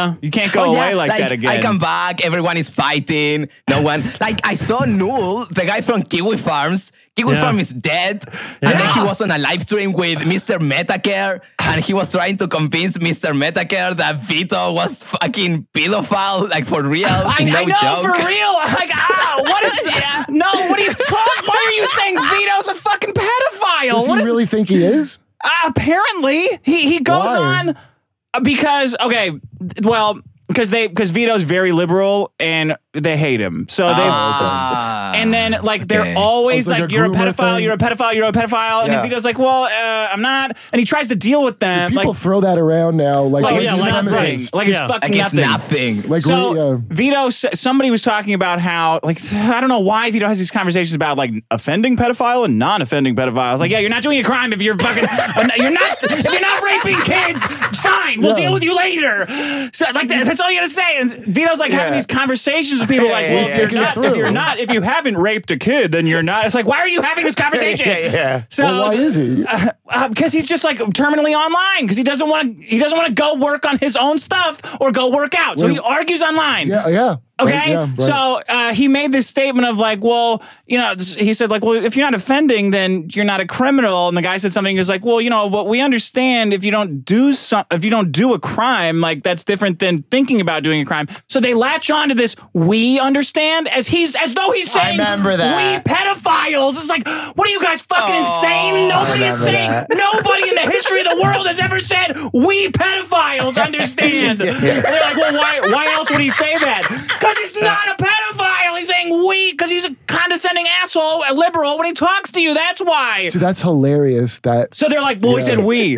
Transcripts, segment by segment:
Yeah, you can't go away like that again. I come back, everyone is fighting. No one. Like, I saw Newell, the guy from Kiwi Farms. Kiwi Farm is dead. And then he was on a live stream with Mr. Metacare. And he was trying to convince Mr. Metacare that Vito was fucking pedophile, like for real. I know, joke. for real. Like, what is... No, what are you talking... Why are you saying Vito's a fucking pedophile? Does he really think he is? Apparently. He goes on... Because, okay, well... Because Vito's very liberal and they hate him. So they and then like they're always like you're a pedophile, you're a pedophile, you're a pedophile. And Vito's like, well, I'm not. And he tries to deal with them. People like, throw that around now like it's nothing. Like it's fucking nothing. Like so Vito, somebody was talking about how like I don't know why Vito has these conversations about like offending pedophile and non-offending pedophiles. Like, yeah, you're not doing a crime if you're fucking you're not raping kids. It's fine. We'll deal with you later. So like that's all you gotta say. And Vito's like having these conversations with people like, well, if you haven't raped a kid, then you're not. It's like, why are you having this conversation? So well, why is he? Because he's just like terminally online because he doesn't want to go work on his own stuff or go work out. So he argues online. Yeah. Okay, right. So he made this statement of like, well, you know, he said like, well, if you're not offending, then you're not a criminal. And the guy said something. He was like, well, you know, what we understand if you don't do a crime, like that's different than thinking about doing a crime. So they latch on to this. We understand as though he's saying we pedophiles. It's like, what are you guys fucking insane? Nobody is saying. Nobody in the history of the world has ever said we pedophiles understand. And they're like, well, why else would he say that? Because he's not a pedophile. He's saying we, because he's a condescending asshole, a liberal when he talks to you. That's why. Dude, that's hilarious. So they're like, well, he said we.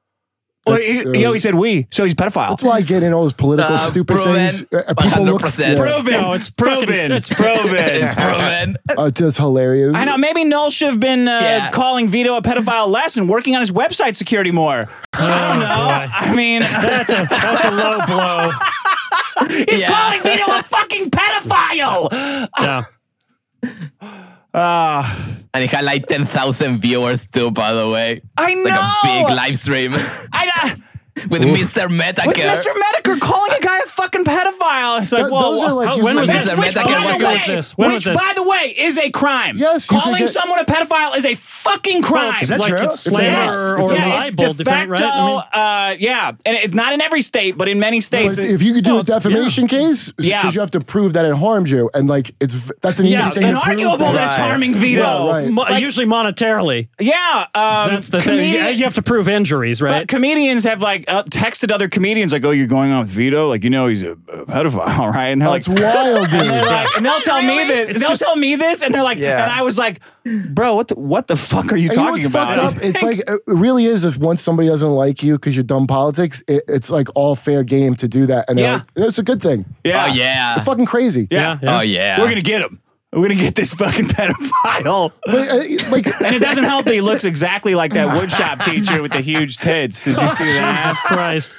He said we, so he's a pedophile. That's why I get in all those political stupid things. People look proven. No, it's proven. It's proven. Proven. It's just hilarious. I know. Maybe Noel should have been calling Vito a pedophile less and working on his website security more. I don't know. Boy. I mean, that's a low blow. He's calling Vito a fucking pedophile. Yeah. And it had like 10,000 viewers too, by the way. I know. Like a big live stream. With Mr. Metacare. With Mr. Metacare calling a guy a fucking pedophile. It's like, when was this? When was this? By the way, is a crime. Yes. Calling someone a pedophile is a fucking crime. Is that like true? It's slander or libel, de facto, right? And it's not in every state, but in many states. Well, if you could do a defamation case, because you have to prove that it harmed you, and like that's an easy thing. It's inarguable that it's harming Vito. Right. Usually monetarily. Yeah. That's the thing. You have to prove injuries, right? Comedians have like texted other comedians like, oh, you're going on with Vito? Like, you know, he's a pedophile, right? And they're like, it's wild, dude. And they'll tell me this. They'll tell me this, and they're like, and I was like, bro, what the fuck are you talking about? Fucked up? It's like, it really is if once somebody doesn't like you because you're dumb politics, it's like all fair game to do that. And like, it's a good thing. Yeah. Oh, yeah. It's fucking crazy. Yeah. Oh, yeah. We're going to get him. We're going to get this fucking pedophile. And it doesn't help that he looks exactly like that woodshop teacher with the huge tits. Did you see that? Jesus Christ.